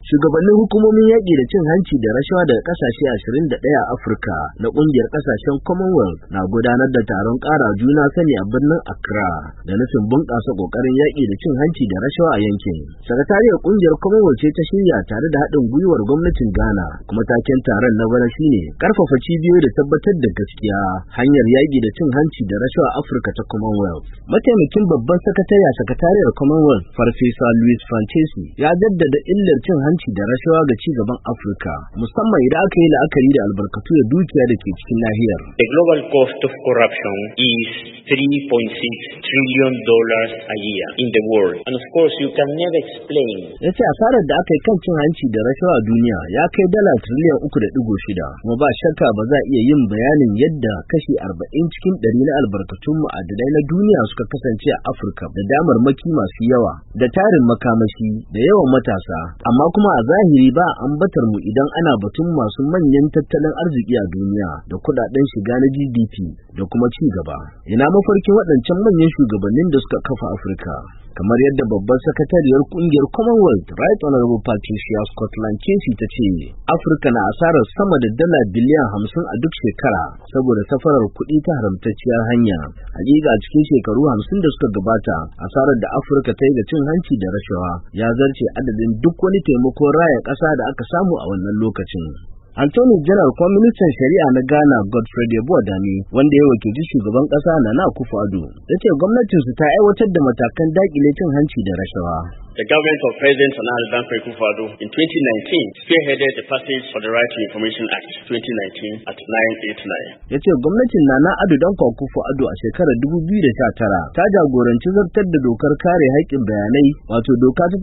Shugabannin hukumomin yaƙi da cin hanci da rashawa daga ƙasashe 21 a Afirka na ƙungiyar ƙasashen Commonwealth na gudanar da taron ƙara juna sani a birnin Accra da nufin bunƙasa ƙoƙarin yaƙi da cin hanci da rashawa a yankin. Sakatariyar ƙungiyar Commonwealth ce ta shirya tare da haɗin gwiwar gwamnatin Ghana, kuma taken taron na bana shine ƙarfafa cibiyoyi da tabbatar da gaskiya hanyar yaƙi da cin hanci da rashawa a Afirka ta Commonwealth. Mataimakin babban sakatare a sakatariyar Commonwealth, Farfesa Louis Fanchesi, ya jaddada illar cin hanci da rashawa ga ci gaban Afirka, musamman idan aka yi la'akari da albarkatu da dukiya da ke cikin nahiyar. The global cost of corruption is $3.6 trillion a year in the world. And of course, you can never explain. Ya ce asarar da aka yi kan cin hanci da rashawa a duniya ya kai dala tiriliyan 3.6, kuma ba shakka ba za a iya yin bayanin yadda kashi 40 cikin 100 na albarkatun ma'adanai na duniya suka kasance a Afirka, da damarmaki masu yawa, da tarin makamashi, da yawan matasa, amma kuma a zahiri ba ambatar mu idan ana batun masu manyan tattalin arziki a duniya da kudaden shiga na GDP da kuma ci gaba. Ina mafarkin waɗancan manyan shugabannin da suka kafa Afirka? Kamar yadda babban sakatariyar kungiyar Commonwealth, Right Honorable Patricia Scotland Casey ta ce, Afirka na asarar sama da dala biliyan 50 a duk shekara saboda safarar kuɗi ta haramtacciyar hanya. Hakika cikin shekaru 50 da suka gabata, asarar da Afirka ta yi da cin hanci da rashawa ya zarce adadin duk wani taimakon raya ƙasa da aka samu a wannan lokacin. Anthony General kuma ministan shari'a na Ghana, Godfrey Dami, wanda ya wakilci shugaban ƙasa Nana Akufo-Addo, ya ce gwamnatinsu ta aiwatar da matakan daƙile cin hanci da rashawa. The government of President Nana Akufo-Addo in 2019 spearheaded the passage of the Right to Information Act 2019 at 989. Ya ce gwamnatin Nana Addo Dankwa Akufo-Addo a shekarar 2019 ta jagoranci zartar da dokar kare haƙƙin bayanai, wato doka ta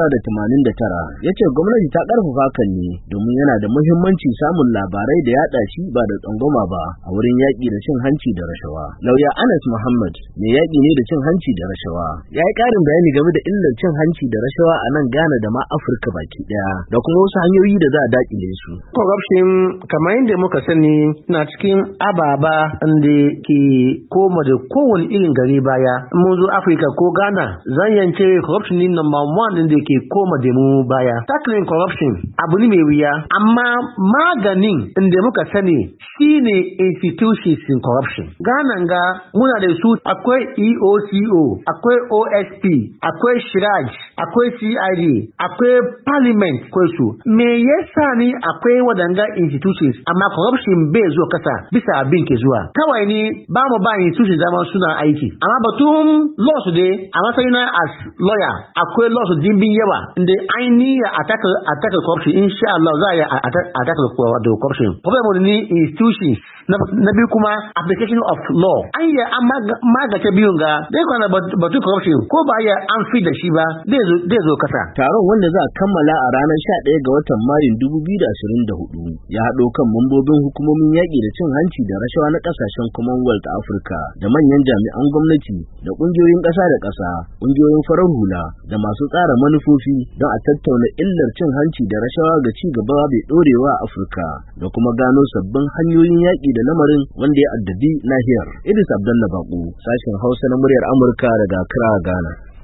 989. Ya ce gwamnati ta ƙarfafa hakan ne domin yana da muhimmanci samun labarai da yaɗa shi ba da tsangwama ba a wurin yaƙi da cin hanci da rashawa. Lauya Anas Muhammad mai yaƙi ne da cin hanci da rashawa, ya yi ƙarin bayani game da illar cin hanci da rashawa a nan Ghana da ma Afirka baki daya, da kuma wasu hanyoyi da za a dakile su. Corruption kamar yadda muka sani na cikin ababa da ke koma da kowane irin gari baya. Mun zo Afirka ko Ghana, zan yance corruption ne number 1 da ke koma da mu baya. Tackling corruption abu ne mai wuya, amma maganin da muka sani shine institutions in corruption. Ghana ga muna da su, akwai EOCO, akwai OSP, akwai Shiraj, akwai CID, akwai parliament, akwai su. Me yasa ne akwai wadanga institutions amma corruption bai zo kasa bisa abin ke zuwa? Kawai ne ba mu ba institutions zama suna aiki. Amma batun law su dai, a matsayin as lawyer, akwai law su dimbin yawa inda ainihi a tackle corruption, insha Allah za a yi a tackle corruption. Problem ne institutions. Na biyu kuma application of law. An yi an magace biyun ga dai kwana batun corruption ko ba ya an fi da shi ba zai zo kasa. Taron wanda za a kammala a ranar 11 ga watan Mayu 2024 ya haɗo kan mambobin hukumomin yaƙi da cin hanci da rashawa na ƙasashen Commonwealth Afirka da manyan jami'an gwamnati da ƙungiyoyin ƙasa da ƙasa, ƙungiyoyin farar hula da masu tsara manufofi don a tattauna illar cin hanci da rashawa ga ci gaba mai ɗorewa a Afirka da kuma gano sabbin hanyoyin yaƙi da lamarin wanda ya addabi nahiyar. Idris Abdallah Bako, sashen Hausa na muryar Amurka daga Accra, Ghana.